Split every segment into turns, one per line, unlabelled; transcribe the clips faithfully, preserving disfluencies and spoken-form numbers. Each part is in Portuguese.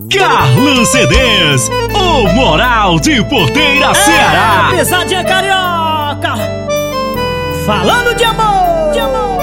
Carlos C Ds, o Moral de Porteira, Ceará.
É, pisadinha carioca, falando de amor, de amor.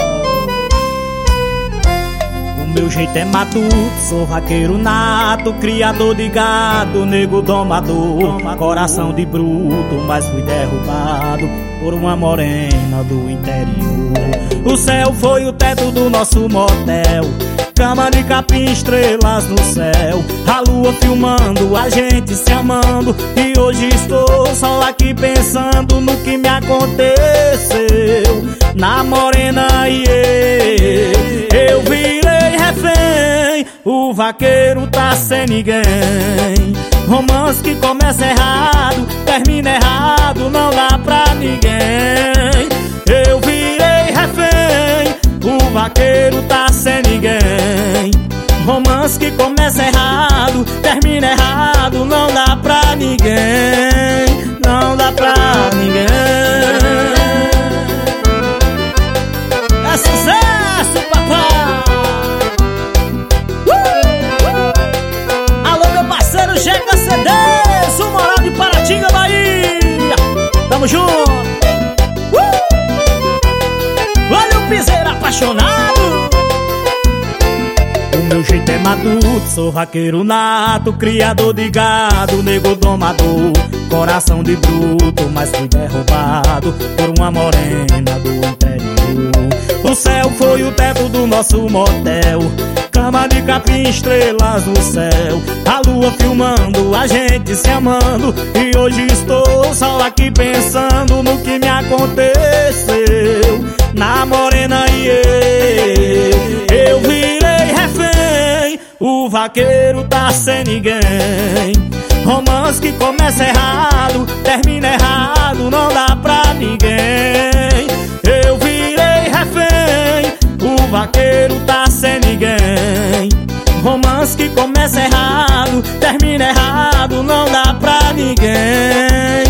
O meu jeito é matuto, sou vaqueiro nato, criador de gado, nego domador, coração de bruto, mas fui derrubado por uma morena do interior. O céu foi o teto do nosso motel, cama de capim, estrelas no céu, a lua filmando, a gente se amando. E hoje estou só aqui pensando no que me aconteceu. Na morena e eu, eu virei refém. O vaqueiro tá sem ninguém. Romance que começa errado, termina errado, não dá pra ninguém. Eu virei refém. O vaqueiro tá sem ninguém. Romance que começa errado, termina errado, não dá pra ninguém. Não dá pra ninguém. É sucesso, papai! uh! Alô, meu parceiro Chega C Ds, o Moral de Paratinga, Bahia. Tamo junto! Olha o piseiro apaixonado. O meu jeito é matuto, sou vaqueiro nato, criador de gado, nego domador, coração de bruto, mas fui derrubado por uma morena do interior. O céu foi o teto do nosso motel, cama de capim, estrelas no céu, a lua filmando, a gente se amando. E hoje estou só aqui pensando no que me aconteceu. Na morena e eu, eu virei refém. O vaqueiro tá sem ninguém. Romance que começa errado, termina errado, não dá pra ninguém. Eu virei refém. O vaqueiro tá sem ninguém. Romance que começa errado, termina errado, não dá pra ninguém.